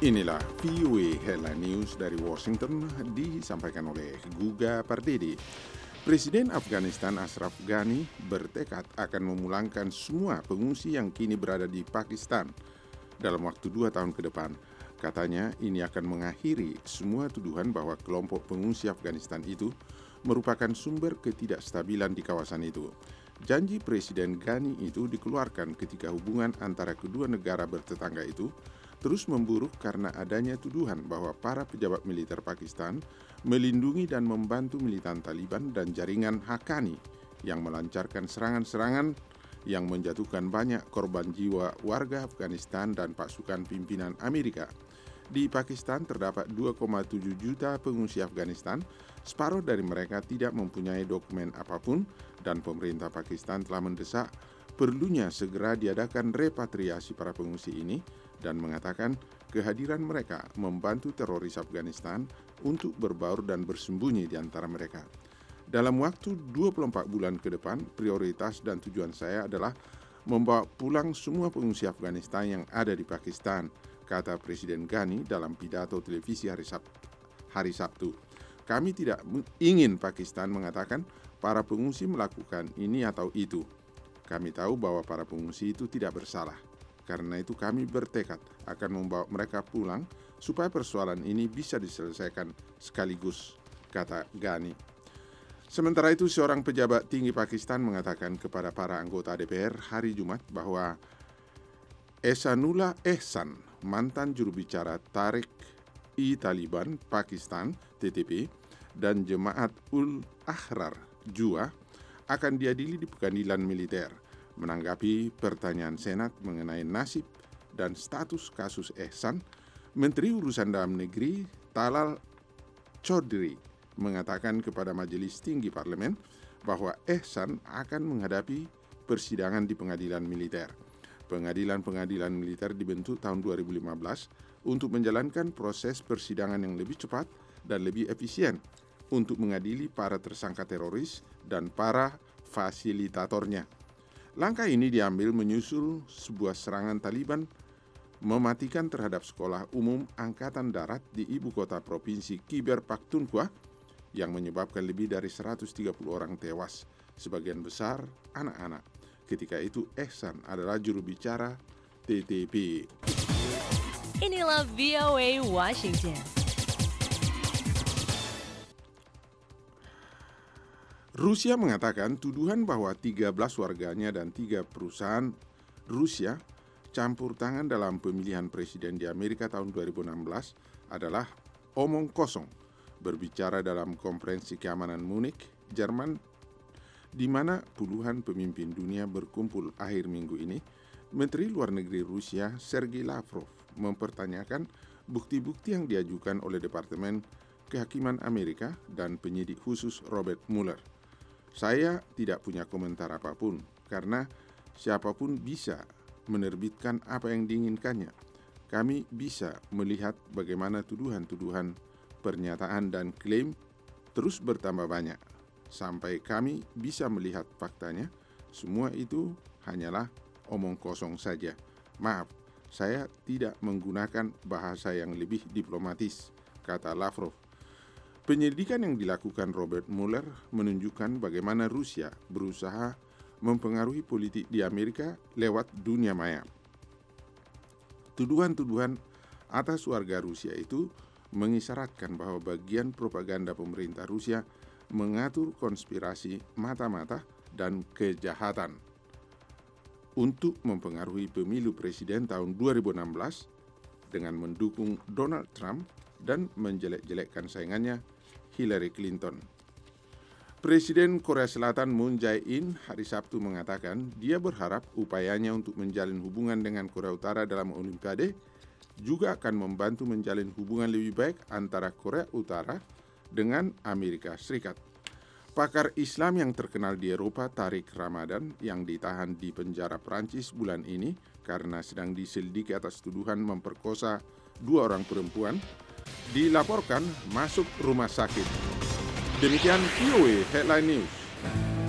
Inilah VOA Headline News dari Washington disampaikan oleh Guga Pardede. Presiden Afghanistan Ashraf Ghani bertekad akan memulangkan semua pengungsi yang kini berada di Pakistan dalam waktu 2 tahun ke depan. Katanya ini akan mengakhiri semua tuduhan bahwa kelompok pengungsi Afghanistan itu merupakan sumber ketidakstabilan di kawasan itu. Janji Presiden Ghani itu dikeluarkan ketika hubungan antara kedua negara bertetangga itu terus memburuk karena adanya tuduhan bahwa para pejabat militer Pakistan melindungi dan membantu militan Taliban dan jaringan Haqqani yang melancarkan serangan-serangan yang menjatuhkan banyak korban jiwa warga Afghanistan dan pasukan pimpinan Amerika. Di Pakistan terdapat 2,7 juta pengungsi Afghanistan, separuh dari mereka tidak mempunyai dokumen apapun dan pemerintah Pakistan telah mendesak perlunya segera diadakan repatriasi para pengungsi ini dan mengatakan kehadiran mereka membantu teroris Afghanistan untuk berbaur dan bersembunyi di antara mereka. Dalam waktu 24 bulan ke depan, prioritas dan tujuan saya adalah membawa pulang semua pengungsi Afghanistan yang ada di Pakistan, kata Presiden Ghani dalam pidato televisi hari Sabtu. Kami tidak ingin Pakistan mengatakan para pengungsi melakukan ini atau itu. Kami tahu bahwa para pengungsi itu tidak bersalah. Karena itu kami bertekad akan membawa mereka pulang supaya persoalan ini bisa diselesaikan sekaligus, kata Ghani. Sementara itu, seorang pejabat tinggi Pakistan mengatakan kepada para anggota DPR hari Jumat bahwa Ehsanullah Ehsan, mantan juru bicara Taliban Pakistan (TTP) dan Jemaat ul Ahrar JUA akan diadili di pengadilan militer. Menanggapi pertanyaan Senat mengenai nasib dan status kasus Ehsan, Menteri Urusan Dalam Negeri Talal Chaudhry mengatakan kepada Majelis Tinggi Parlemen bahwa Ehsan akan menghadapi persidangan di pengadilan militer. Pengadilan militer dibentuk tahun 2015 untuk menjalankan proses persidangan yang lebih cepat dan lebih efisien untuk mengadili para tersangka teroris dan para fasilitatornya. Langkah ini diambil menyusul sebuah serangan Taliban mematikan terhadap sekolah umum Angkatan Darat di ibu kota provinsi Khyber Pakhtunkhwa yang menyebabkan lebih dari 130 orang tewas, sebagian besar anak-anak. Ketika itu Ehsan adalah juru bicara TTP. Inilah VOA Washington. Rusia mengatakan tuduhan bahwa 13 warganya dan 3 perusahaan Rusia campur tangan dalam pemilihan presiden di Amerika tahun 2016 adalah omong kosong. Berbicara dalam konferensi keamanan Munich, Jerman, di mana puluhan pemimpin dunia berkumpul akhir minggu ini, Menteri Luar Negeri Rusia Sergei Lavrov mempertanyakan bukti-bukti yang diajukan oleh Departemen Kehakiman Amerika dan penyidik khusus Robert Mueller. Saya tidak punya komentar apapun karena siapapun bisa menerbitkan apa yang diinginkannya. Kami bisa melihat bagaimana tuduhan-tuduhan, pernyataan dan klaim terus bertambah banyak. Sampai kami bisa melihat faktanya, semua itu hanyalah omong kosong saja. Maaf, saya tidak menggunakan bahasa yang lebih diplomatis, kata Lavrov. Penyelidikan yang dilakukan Robert Mueller menunjukkan bagaimana Rusia berusaha mempengaruhi politik di Amerika lewat dunia maya. Tuduhan-tuduhan atas warga Rusia itu mengisyaratkan bahwa bagian propaganda pemerintah Rusia mengatur konspirasi mata-mata dan kejahatan untuk mempengaruhi pemilu presiden tahun 2016 dengan mendukung Donald Trump dan menjelek-jelekkan saingannya Hillary Clinton. Presiden Korea Selatan Moon Jae-in hari Sabtu mengatakan dia berharap upayanya untuk menjalin hubungan dengan Korea Utara dalam Olimpiade juga akan membantu menjalin hubungan lebih baik antara Korea Utara dengan Amerika Serikat. Pakar Islam yang terkenal di Eropa, Tariq Ramadan, yang ditahan di penjara Prancis bulan ini karena sedang diselidiki atas tuduhan memperkosa 2 orang perempuan, dilaporkan masuk rumah sakit. Demikian VOA Headline News.